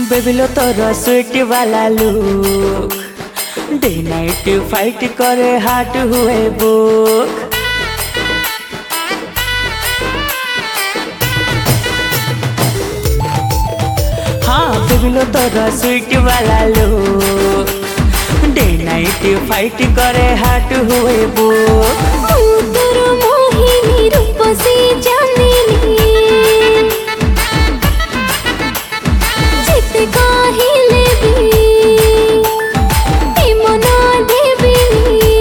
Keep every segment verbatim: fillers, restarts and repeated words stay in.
बेबिलो तोरा स्वीट वाला look day night fight करे हार्ट हुए बुक। हाँ बेबिलो तोरा स्वीट वाला लुक डे नाइट फाइट करे हार्ट हुए बुक। रूप से जानेली जित काहिले भी मना देविनी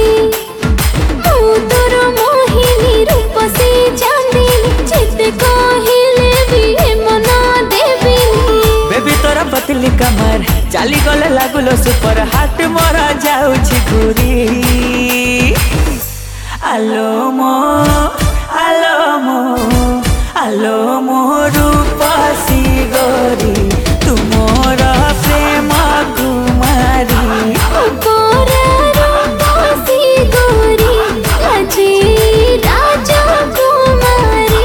तोर मोहिनी रूप से जानेली जित काहिले भी मना देविनी। बेबी तोरा पतली कमर चाली गले लागुलो सुपर हाथ मोरा जाउछि घुरी। आलो मो आलो मो आलो मो रूपसी गोरी तू मोर प्रेम कुमारी। गोरी लजे राजकुमारी।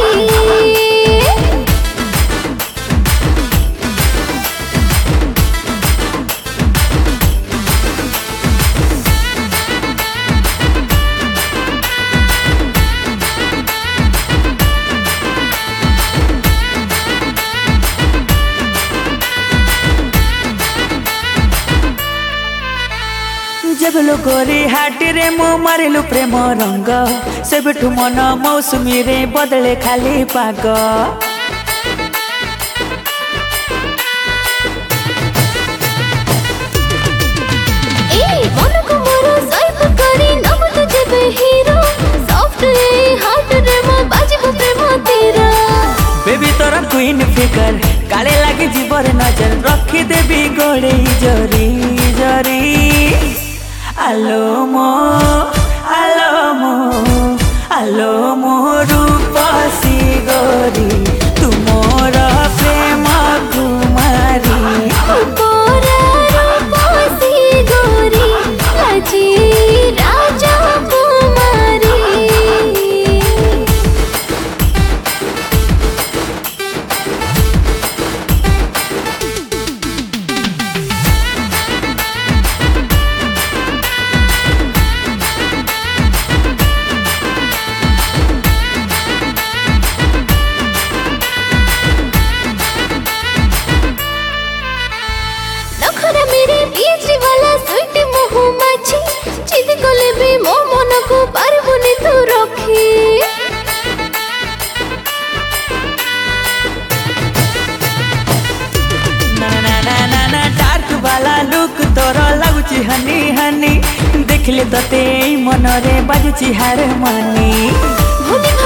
जब लो गोरी हाटी रे मो मारिलु प्रेम रंग सेबठु मन मौसुमी रे बदले खाली पाग। ए मन को मोर साइप करी नब तुझे बे हीरो सॉफ्ट ए हार्ट रे मो बाजिबो प्रेम तेरा। बेबी तोरा क्वीन फिगर काले लागी जीवर नजर रखी देबी गोड़े जरी जरी। आलो मो आलो मो आलो मो रूपसी गोरी तू मोर प्रेम कुमारी। रूपसी गोरी लजे राजकुमारी। मेरे बीच वाला स्वीट मोह माछी जिद कोले भी मो मन को पारबुनी तू रखी। ना ना ना ना ना डार्क वाला लुक तोरा लागुची हनी हनी देखले तते मन रे बाजुची हार मानी। भोली